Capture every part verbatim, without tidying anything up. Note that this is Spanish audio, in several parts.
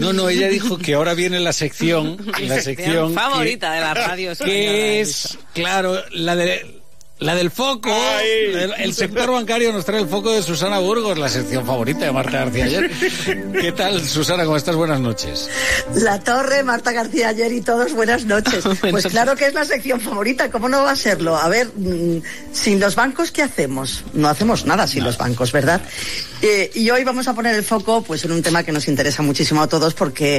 No, no, ella dijo que ahora viene la sección, la sección favorita que, de la radio, que es, claro, la de la del foco. El, el sector bancario nos trae el foco de Susana Burgos, la sección favorita de Marta García Ayer. ¿Qué tal, Susana? ¿Cómo estás? Buenas noches. La Torre, Marta García Ayer y todos, buenas noches. Pues claro que es la sección favorita, ¿cómo no va a serlo? A ver, mmm, sin los bancos, ¿qué hacemos? No hacemos nada sin no. los bancos, ¿verdad? Eh, y hoy vamos a poner el foco pues en un tema que nos interesa muchísimo a todos porque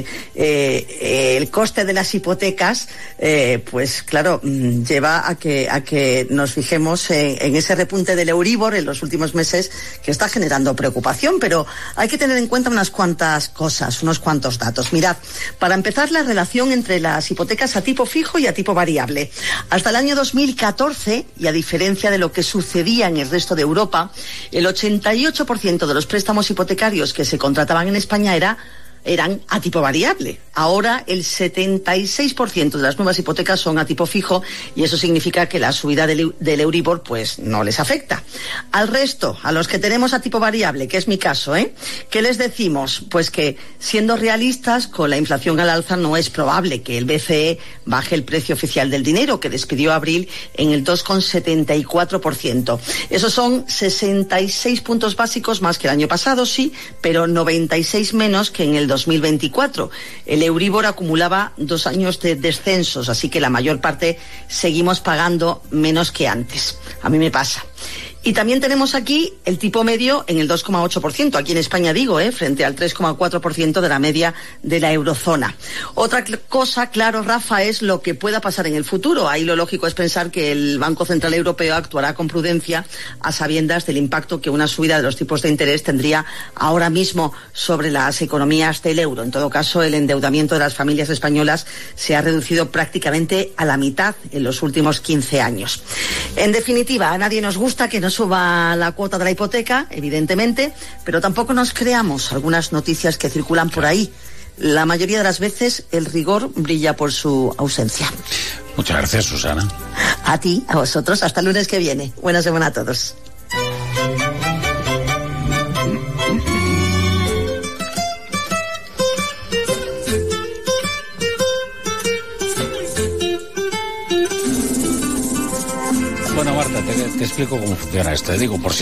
eh, el coste de las hipotecas, eh, pues claro, mmm, lleva a que, a que nos fijemos en, en ese repunte del Euribor en los últimos meses que está generando preocupación, pero hay que tener en cuenta unas cuantas cosas, unos cuantos datos. Mirad, para empezar, la relación entre las hipotecas a tipo fijo y a tipo variable. Hasta el año dos mil catorce, y a diferencia de lo que sucedía en el resto de Europa, el ochenta y ocho por ciento de los préstamos hipotecarios que se contrataban en España era eran a tipo variable. Ahora el setenta y seis por ciento de las nuevas hipotecas son a tipo fijo y eso significa que la subida del, del Euribor pues no les afecta. Al resto, a los que tenemos a tipo variable, que es mi caso, ¿eh? ¿Qué les decimos? Pues que, siendo realistas, con la inflación al alza no es probable que el B C E baje el precio oficial del dinero, que despidió a abril en el dos coma setenta y cuatro por ciento. Esos son sesenta y seis puntos básicos más que el año pasado, sí, pero noventa y seis menos que en el dos mil veinticuatro. El Euribor acumulaba dos años de descensos, así que la mayor parte seguimos pagando menos que antes. A mí me pasa. Y también tenemos aquí el tipo medio en el dos coma ocho por ciento, aquí en España digo, ¿eh? frente al tres coma cuatro por ciento de la media de la eurozona. Otra cosa, claro, Rafa, es lo que pueda pasar en el futuro. Ahí lo lógico es pensar que el Banco Central Europeo actuará con prudencia a sabiendas del impacto que una subida de los tipos de interés tendría ahora mismo sobre las economías del euro. En todo caso, el endeudamiento de las familias españolas se ha reducido prácticamente a la mitad en los últimos quince años. En definitiva, a nadie nos gusta que nos suba la cuota de la hipoteca, evidentemente, pero tampoco nos creamos algunas noticias que circulan por ahí. La mayoría de las veces el rigor brilla por su ausencia. Muchas gracias, Susana. A ti, a vosotros, hasta el lunes que viene. Buena semana a todos. Bueno, Marta, te, te explico cómo funciona esto. Te digo, por si